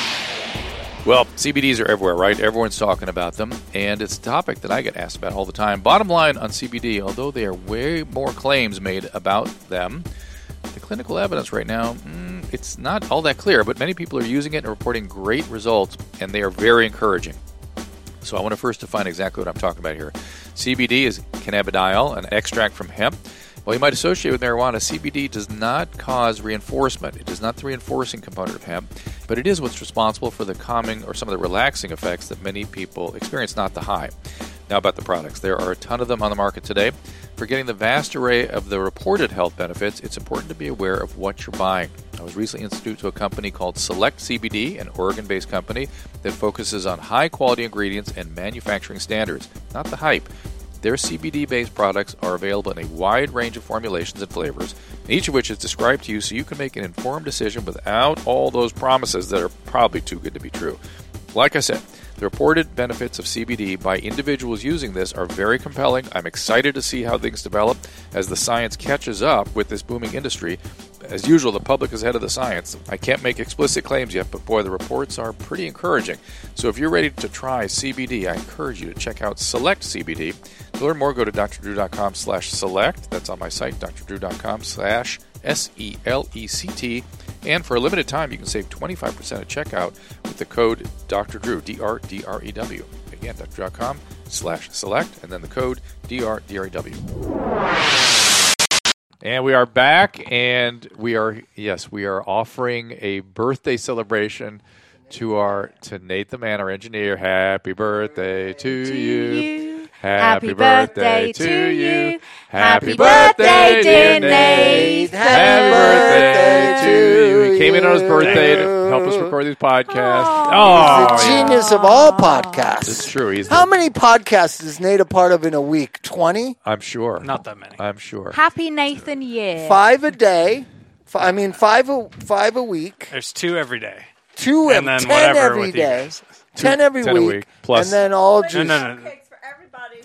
Well, C B Ds are everywhere, right? Everyone's talking about them, and it's a topic that I get asked about all the time. Bottom line on C B D, although there are way more claims made about them, the clinical evidence right now, mm, it's not all that clear, but many people are using it and reporting great results, and they are very encouraging. So I want to first define exactly what I'm talking about here. C B D is cannabidiol, an extract from hemp. While you might associate with marijuana, C B D does not cause reinforcement. It is not the reinforcing component of hemp, but it is what's responsible for the calming or some of the relaxing effects that many people experience, not the high. Now about the products. There are a ton of them on the market today. For getting the vast array of the reported health benefits, it's important to be aware of what you're buying. I was recently introduced to a company called Select C B D, an Oregon-based company that focuses on high-quality ingredients and manufacturing standards, not the hype. Their C B D-based products are available in a wide range of formulations and flavors, each of which is described to you so you can make an informed decision without all those promises that are probably too good to be true. Like I said, the reported benefits of C B D by individuals using this are very compelling. I'm excited to see how things develop as the science catches up with this booming industry. As usual, the public is ahead of the science. I can't make explicit claims yet, but boy, the reports are pretty encouraging. So if you're ready to try C B D, I encourage you to check out Select C B D. To learn more, go to drdrew.com slash select. That's on my site, drdrew.com slash S E L E C T. And for a limited time, you can save twenty-five percent at checkout with the code DRDREW, D R D R E W. Again, drdrew.com slash select, and then the code D R D R E W. And we are back, and we are, yes, we are offering a birthday celebration to our, to Nate the Man, our engineer. Happy birthday to, To you. you. Happy, Happy birthday, birthday to to you. you. Happy Happy birthday, birthday, dear dear Nate. Nathan. Happy birthday to you. He came in on his you. birthday to help us record these podcasts. Aw. Oh, He's the yeah. genius of all podcasts. It's true. He's How the, many podcasts is Nate a part of in a week? twenty? I'm sure. Not that many. I'm sure. Happy Nathan year. Five a day. F- I mean, five a, five a week, There's two every day. two And and then ten whatever every with you day, guys. ten every ten a week, week, plus- and then all No, juice. no, no. Cupcakes for everybody.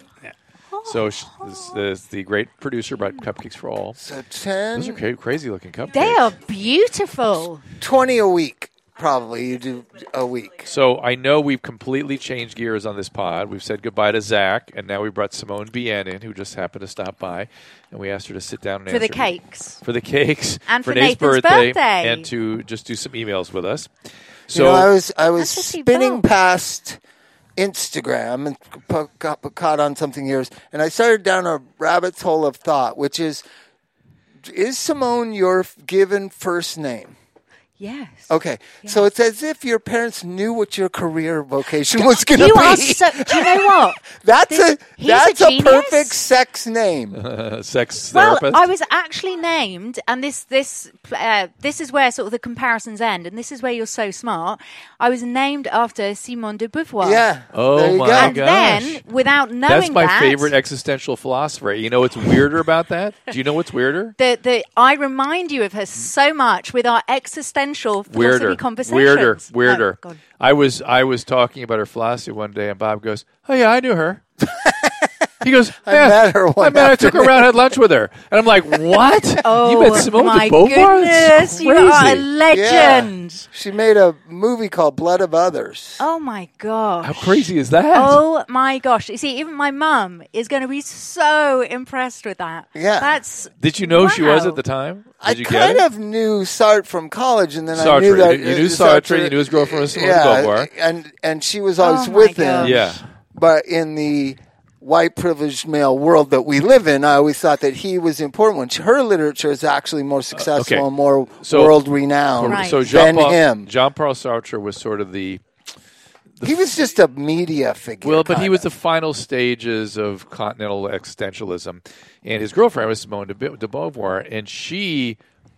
So sh- this, this, the great producer brought Cupcakes for All. So ten, Those are cra- crazy looking cupcakes. They are beautiful. twenty a week, probably. You do a week. So I know we've completely changed gears on this pod. We've said goodbye to Zach, and now we brought Simone Bien in, who just happened to stop by, and we asked her to sit down and For the answer cakes. for the cakes, And for Nate's Nathan's birthday. and to just do some emails with us. You So know, I was I was That's what she spinning built. past Instagram and pu- got caught on something yours, and I started down a rabbit's hole of thought, which is: is Simone your f- given first name? Yes. Okay, so it's as if your parents knew what your career vocation was going to You be. are so. Do you know what? that's this- a he's that's a a, genius. perfect sex name. uh, sex Well, therapist. I was actually named, and this this uh, this is where sort of the comparisons end, and this is where you're so smart. I was named after Simone de Beauvoir. Yeah. Oh there you my go. And gosh. then, without knowing That's my that, favorite existential philosopher. You know what's weirder about that? Do you know what's weirder? the, the, I remind you of her so much with our existential philosophy Weirder, conversations. weirder, Oh, weirder. God. I was I was talking about her philosophy one day, and Bob goes, "Oh yeah, I knew her." He goes, I "Yeah, met her one I met. I took her afternoon." around, had lunch with her, and I'm like, "What? Oh, you met Simone my de Beauvoir? That's goodness, you are a crazy. legend. She made a movie called Blood of Others. Oh my gosh. How crazy is that?" Oh my gosh. You see, even my mum is going to be so impressed with that. Yeah. That's. Did you know who she was wow. at the time? Did I you get kind it? of knew Sartre from college, and then I Sartre. knew that You knew- you knew uh, Sartre, you knew his girlfriend was Simone de yeah, Beauvoir. and and she was always Oh my with him. gosh. Yeah. But in the white privileged male world that we live in, I always thought that he was the important one. Her literature is actually more successful okay. and more So- world renowned Right. So than Jean-Paul, him. Jean-Paul Sartre was sort of the He was just a media figure. well, but he kind was of. the final stages of continental existentialism, and his girlfriend was Simone de, Be- de Beauvoir, and she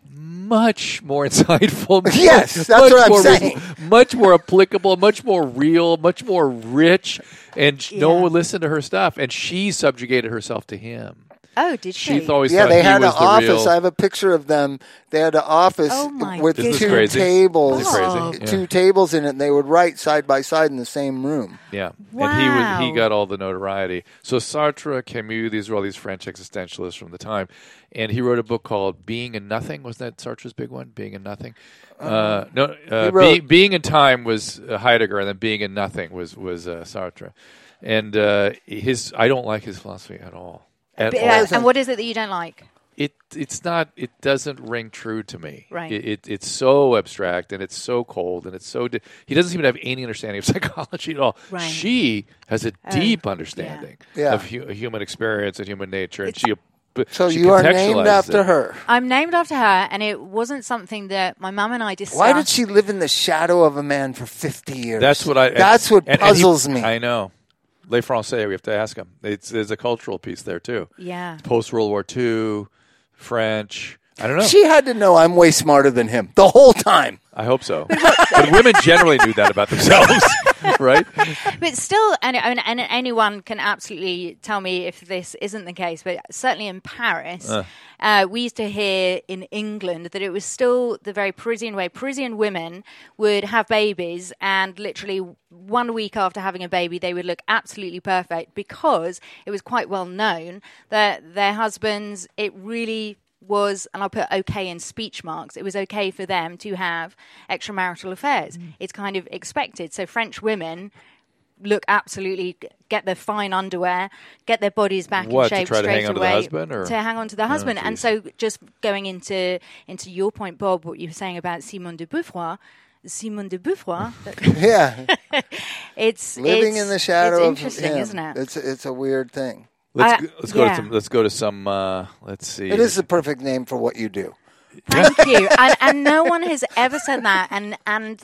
much more insightful. Yes, that's much what I'm more saying. reasonable, much more applicable, much more real, much more rich, and sh no Yeah. one would listen to her stuff, and she subjugated herself to him. Oh, did she? She always Yeah, thought they he had an was the office. real. I have a picture of them. They had an office Oh, my with goodness. two Isn't this crazy? tables, Isn't it crazy? Oh. Yeah. two tables in it, and they would write side by side in the same room. Yeah, and he was, he Wow. got all the notoriety. So Sartre, Camus, these were all these French existentialists from the time, and he wrote a book called "Being in Nothing." Wasn't that Sartre's big one? Being in Nothing. Uh, no, uh, wrote- Be- Being in Time was uh, Heidegger, and then Being in Nothing was was uh, Sartre. And uh, his, I don't like his philosophy at all. At But, all. uh, and what is it that you don't like? It it's not it doesn't ring true to me. Right. It, it it's so abstract and it's so cold and it's so di- he doesn't seem to have any understanding of psychology at all. Right. She has a Oh, deep understanding Yeah. of hu- human experience and human nature, and she. So she you are named contextualizes after it. her. I'm named after her, and it wasn't something that my mum and I discussed. Why did she live in the shadow of a man for fifty years? That's what I. and- That's what and- and he- puzzles me. I know. Les Français, we have to ask him. It's there's a cultural piece there too. Yeah. Post World War Two, French. I don't know. She had to know I'm way smarter than him the whole time. I hope so. But women generally knew that about themselves, right? But still, and, and, and anyone can absolutely tell me if this isn't the case, but certainly in Paris, Uh. uh, we used to hear in England that it was still the very Parisian way. Parisian women would have babies, and literally one week after having a baby, they would look absolutely perfect because it was quite well known that their husbands, it really was, and I'll put okay in speech marks, it was okay for them to have extramarital affairs. Mm. It's kind of expected. So French women look absolutely, get their fine underwear, get their bodies back What, in to shape try to straight hang on to the away. husband, or- To hang on to the husband. and geez. so just going into into your point, Bob, what you were saying about Simone de Beauvoir, Simone de Beauvoir, Yeah, it's living it's, in the shadow it's of interesting, him. isn't it? It's it's a weird thing. Let's I- go, let's go yeah. to some. Let's go to some. Uh, let's see. It is the perfect name for what you do. Thank you. And, and no one has ever said that. And and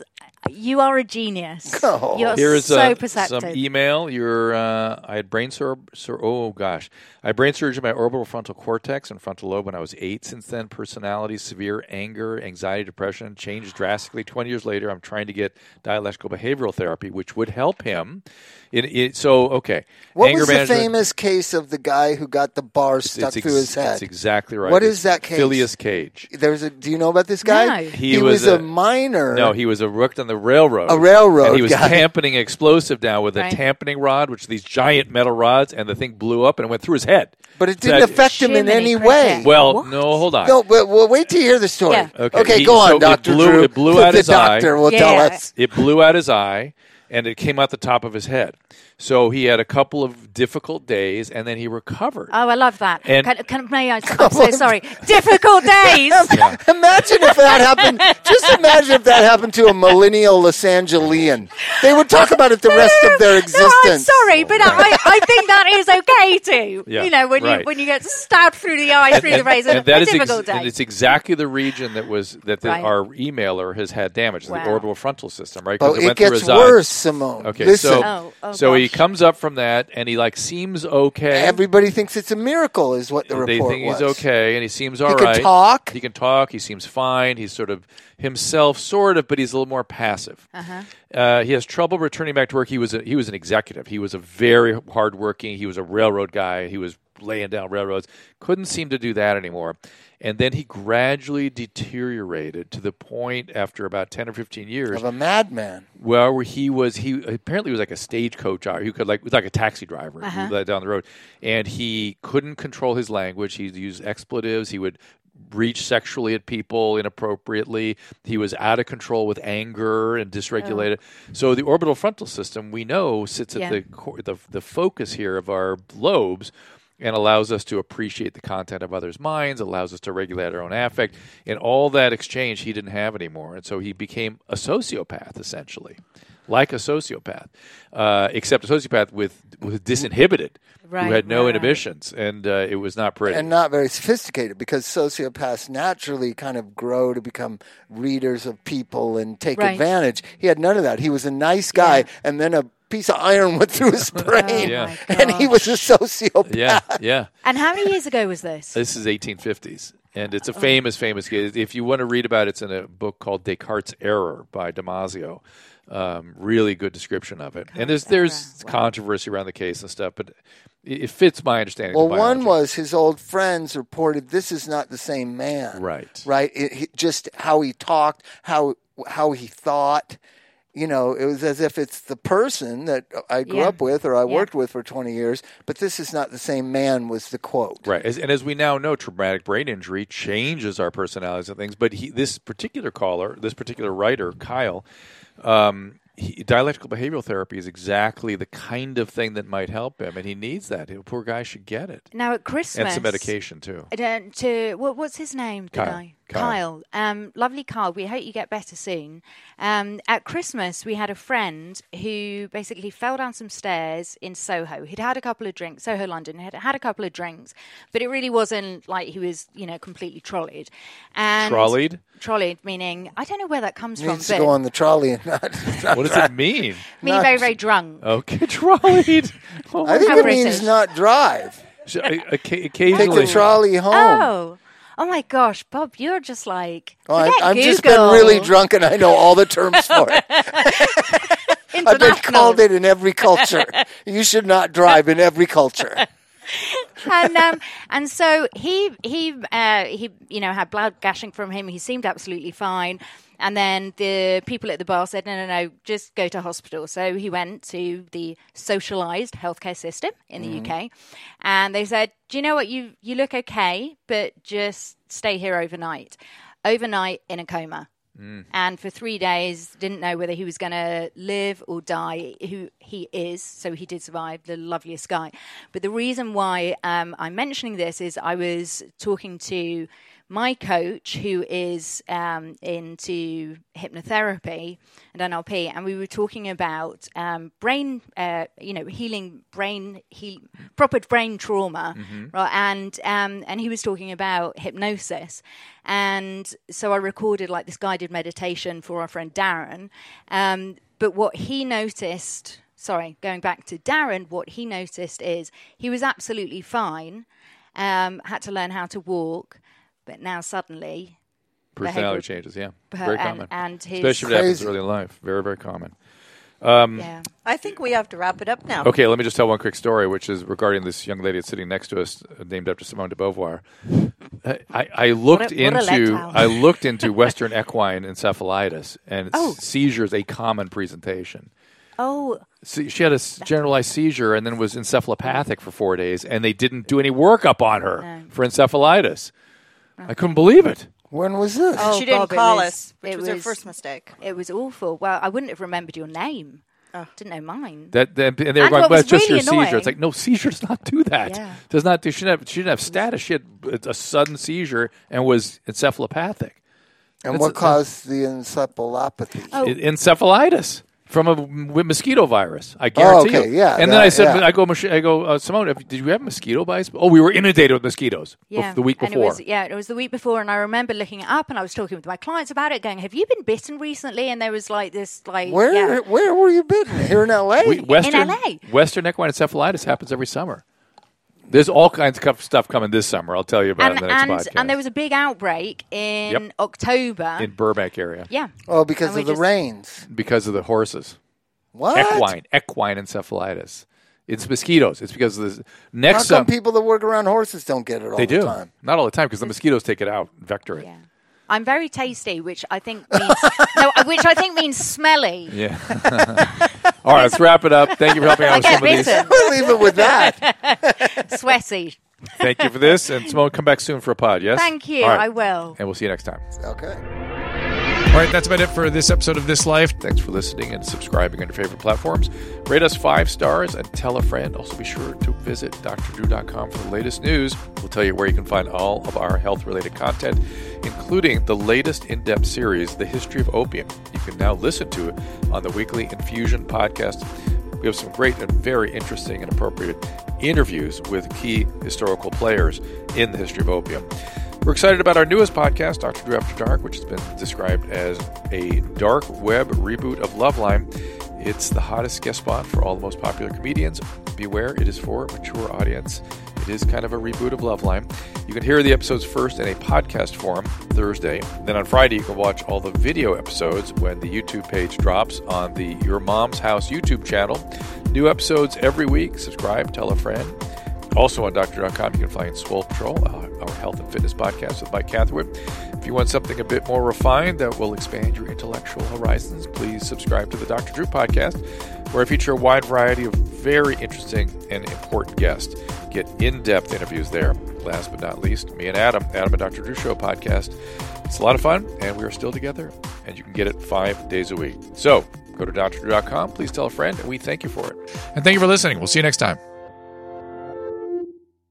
You are a genius. Oh. You're Here is so uh, perceptive. some email. You're, uh, I had brain sur- sur- oh gosh, I had brain surgery in my orbital frontal cortex and frontal lobe when I was eight. Since then, personality, severe anger, anxiety, depression changed drastically. Twenty years later, I'm trying to get dialectical behavioral therapy, which would help him. It, it, so okay, What anger was the management. famous case of the guy who got the bar stuck it's through ex- his head? That's exactly right. What It's is that case? Phileas Cage. There's a. Do you know about this guy? No. He He, was was, a, a- miner. No, he was a worked on the railroad. A railroad And he was guy. tamponing explosive down with a Right. tamponing rod, which are these giant metal rods, and the thing blew up and it went through his head. But it So didn't that- affect him in Jiminy any cricket. way. Well, What? no, hold on. No, but well, wait till you hear the story. Yeah. Okay, he- go on, so it Doctor blew- Drew. it blew the out his eye. doctor will Yeah. tell us. It blew out his eye, and it came out the top of his head. So he had a couple of difficult days, and then he recovered. Oh, I love that. And- can, can, may I, I'm so sorry. Difficult days. Imagine if that happened. Just imagine if that happened to a millennial Los Angelian. They would talk about it the rest of their existence. No, I'm sorry, but I, I think that is okay too. Yeah, you know, when right. you when you get stabbed through the eye, through the razor, and that a is ex- difficult and day. it's exactly the region that was that the, Right. our emailer has had damage, Wow. the orbital frontal system, right? 'Cause Oh, it went through gets his eye. worse, Simone. Okay, Listen, so Oh, oh, so he gosh. comes up from that, and he like seems okay. everybody thinks it's a miracle, is what the they report think was. he's okay, and he seems all He right. can talk. He can talk. He seems fine. He's sort of himself, sort of, but he's a little more passive. Uh-huh. Uh, he has trouble returning back to work. He was a, he was an executive. He was a very hardworking. He was a railroad guy. He was laying down railroads. Couldn't seem to do that anymore. And then he gradually deteriorated to the point after about ten or fifteen years Of a madman. well, where he was, he apparently was like a stagecoach driver. He could like was like a taxi driver Uh-huh. who led down the road, and he couldn't control his language. He used expletives. He would reach sexually at people inappropriately. He was out of control with anger and dysregulated. So the orbital frontal system, we know, sits at Yeah. the, core, the the focus here of our lobes. And allows us to appreciate the content of others' minds, allows us to regulate our own affect. And all that exchange he didn't have anymore. And so he became a sociopath, essentially, like a sociopath, uh, except a sociopath with, with disinhibited, Right, who had no right. inhibitions. And uh, it was not pretty. And not very sophisticated, because sociopaths naturally kind of grow to become readers of people and take Right. advantage. He had none of that. He was a nice guy, Yeah. and then a piece of iron went through his brain, Yeah. my and he was a sociopath. yeah, yeah. And how many years ago was this? This is eighteen fifties. And it's a famous, famous case. If you want to read about it, it's in a book called Descartes' Error by Damasio. Um, really good description of it. and there's there's Error. Wow. controversy around the case and stuff, but it, it fits my understanding Well, of the one biology. was his old friends reported this is not the same man. Right. Right. It, he, just how he talked, how how he thought. You know, it was as if it's the person that I grew Yeah. up with or I Yeah. worked with for twenty years, but this is not the same man, was the quote. Right, as, and as we now know, traumatic brain injury changes our personalities and things. But he, this particular caller, this particular writer, Kyle, um, he, dialectical behavioral therapy is exactly the kind of thing that might help him, and he needs that. The poor guy should get it, Now at Christmas. and some medication too. Uh, to what, what's his name? The Kyle. guy? Kyle. Kyle. Um, lovely Kyle. We hope you get better soon. Um, at Christmas, we had a friend who basically fell down some stairs in Soho. He'd had a couple of drinks, Soho, London. Had had a couple of drinks, but it really wasn't like he was, you know, completely trolleyed. And Trolleyed? Trolleyed, meaning I don't know where that comes from. Needs to but go on the trolley and not. not What does it mean? meaning very, very drunk. Okay, trolleyed. Oh, I think How it British. means not drive. so, uh, occa- Take occasionally, the trolley home. Oh. Oh my gosh, Bob, you're just like. Oh, I, forget I've Google. just been really drunk and I know all the terms for it. I've been International. called it in every culture. You should not drive in every culture. and um, and so he he uh, he you know had blood gushing from him. He seemed absolutely fine. And then the people at the bar said, no, no, no, just go to hospital. So he went to the socialised healthcare system in the U K. And they said, do you know what? You, you look okay, but just stay here overnight. Overnight in a coma. And for three days, didn't know whether he was going to live or die, who he is. So he did survive, the loveliest guy. But the reason why um, I'm mentioning this is I was talking to my coach, who is um, into hypnotherapy and N L P, and we were talking about um, brain, uh, you know, healing brain, heal, proper brain trauma, mm-hmm. right? And um, and he was talking about hypnosis, and so I recorded like this guided meditation for our friend Darren. Um, but what he noticed, sorry, going back to Darren, what he noticed is he was absolutely fine, um, had to learn how to walk. But now suddenly... Personality changes, yeah. and, Very common. And his Especially if it happens early in life. Very, very common. Um, yeah. I think we have to wrap it up now. Okay, let me just tell one quick story, which is regarding this young lady that's sitting next to us, uh, named after Simone de Beauvoir. I, I, I looked What a- what a into letdown. I looked into Western equine encephalitis, and Oh. seizure is a common presentation. Oh, See, she had a s- generalized seizure and then was encephalopathic for four days, and they didn't do any workup on her No. for encephalitis. I couldn't believe it. When was this? Oh, she didn't Bob, it call was- us, which it was, her was- first mistake. it was awful. Well, I wouldn't have remembered your name. Oh. Didn't know mine. That, that and they were And going, what well, was it's just really your seizure. annoying- It's like, no, seizure does not do that. Yeah. Does not do. She didn't have, she didn't have status. She had a sudden seizure and was encephalopathic. and that's what a- caused the encephalopathy? Oh. En- Encephalitis from a m- mosquito virus. I guarantee okay, you. yeah, And then that- I said, yeah. I go, Mich- I go, uh, Simone, have- did you have mosquito bites? Oh, we were inundated with mosquitoes Yeah, bef- the week and before. it was, yeah, it was the week before, and I remember looking it up, and I was talking with my clients about it, going, "Have you been bitten recently?" And there was like this, like, Where yeah. where were you bitten? Here in L A? We- Western, L A. Western equine encephalitis happens every summer. There's all kinds of co- stuff coming this summer. I'll tell you about and it in the next and, podcast. and there was a big outbreak in Yep. October. in Burbank area yeah, Oh, because And we of the just- rains. because of the horses. What? Equine, equine encephalitis. It's mosquitoes. It's because of the How next come sum- people that work around horses don't get it all they the do time? not all the time because the mosquitoes take it out, vector it. yeah. I'm very tasty, which I think means no, which I think means smelly. Yeah. All right, let's wrap it up. Thank you for helping out I with get some of these. bitten, We'll leave it with that. sweaty. Thank you for this, and Simone, come back soon for a pod. Yes. Thank you. All right. I will. And we'll see you next time. Okay. All right, that's about it for this episode of This Life. Thanks for listening and subscribing on your favorite platforms. Rate us five stars and tell a friend. Also, be sure to visit d r drew dot com for the latest news. We'll tell you where you can find all of our health-related content, including the latest in-depth series, The History of Opium. You can now listen to it on the Weekly Infusion podcast. We have some great and very interesting and appropriate interviews with key historical players in the history of opium. We're excited about our newest podcast, Doctor Drew After Dark, which has been described as a dark web reboot of Loveline. It's the hottest guest spot for all the most popular comedians. Beware, it is for a mature audience. It is kind of a reboot of Loveline. You can hear the episodes first in a podcast form Thursday. Then on Friday, you can watch all the video episodes when the YouTube page drops on the Your Mom's House YouTube channel. New episodes every week. Subscribe, tell a friend. Also on doctor dot com, you can find Swole Patrol, uh, our health and fitness podcast with Mike Catherwood. If you want something a bit more refined that will expand your intellectual horizons, please subscribe to the Doctor Drew podcast, where I feature a wide variety of very interesting and important guests. Get in-depth interviews there. Last but not least, me and Adam, Adam and Doctor Drew Show podcast. It's a lot of fun, and we are still together, and you can get it five days a week. So go to doctor drew dot com, please tell a friend, and we thank you for it. And thank you for listening. We'll see you next time.